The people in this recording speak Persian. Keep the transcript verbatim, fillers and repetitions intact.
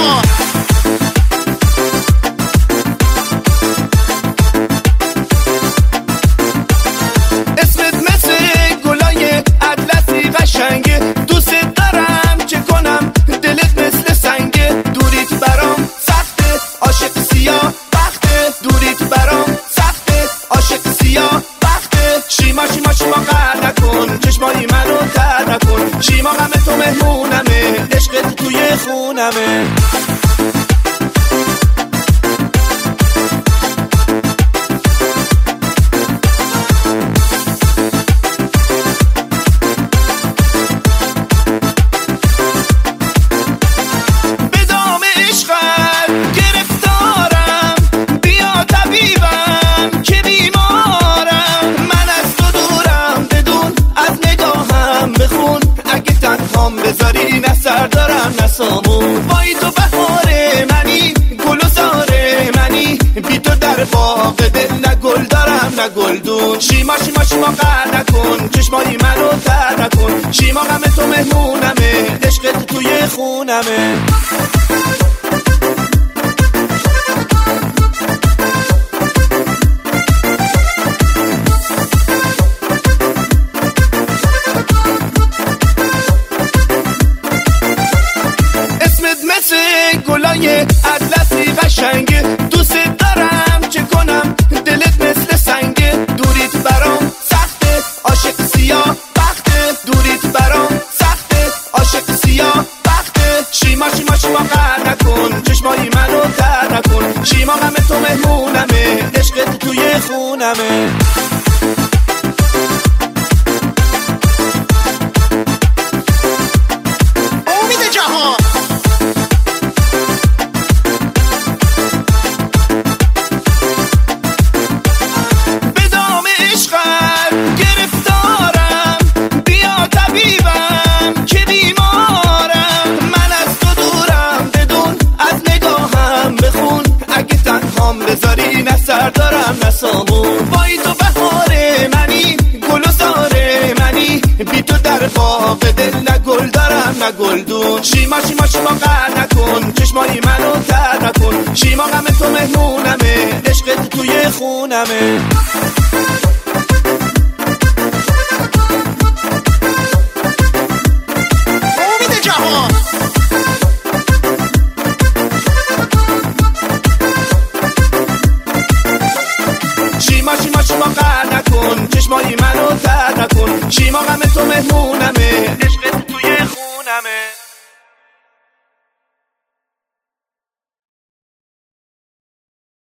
جهان. اسمت مثل گلای اطلسی قشنگه، دوست دارم چه کنم دلت مثل سنگه. دوریت برام سخته عاشق سیاه بخته، دوریت برام سخته عاشق سیاه بخته. شیما شیما شیما قهر نکن، چشمای منو تر نکن. شیما غم تو مهمونمه، عشقت توی خونمه. بذاری نه سر دارم نه سامون، بایی تو بهاره منی گل و زاره منی، بی تو در باغ دل نه گل دارم نه گلدون. شیما شیما شیما قهر نکن، چشمایی منو تر نکن. شیما غم تو مهمونمه، عشقت توی خونمه. گلای اطلسی قشنگه، دوست دارم چه کنم دلت مثل سنگه. دوریت برام سخته عاشق سیاه بخته، دوریت برام سخته عاشق سیاه بخته. شیما شیما شیما قهر نکن، چشمایی منو تر نکن. شیما غم تو مهمونمه، عشقت توی خونمه. امید جهان. بذاری نه سر دارم نه سامون، بایی تو بهاره منی گل و زاره منی، بی تو در باغ دل نه گل دارم نه گلدون. شیما شیما شیما قهر نکن، چشمایی منو تر نکن. شیما غم تو مهمونمه، عشقت توی خونمه.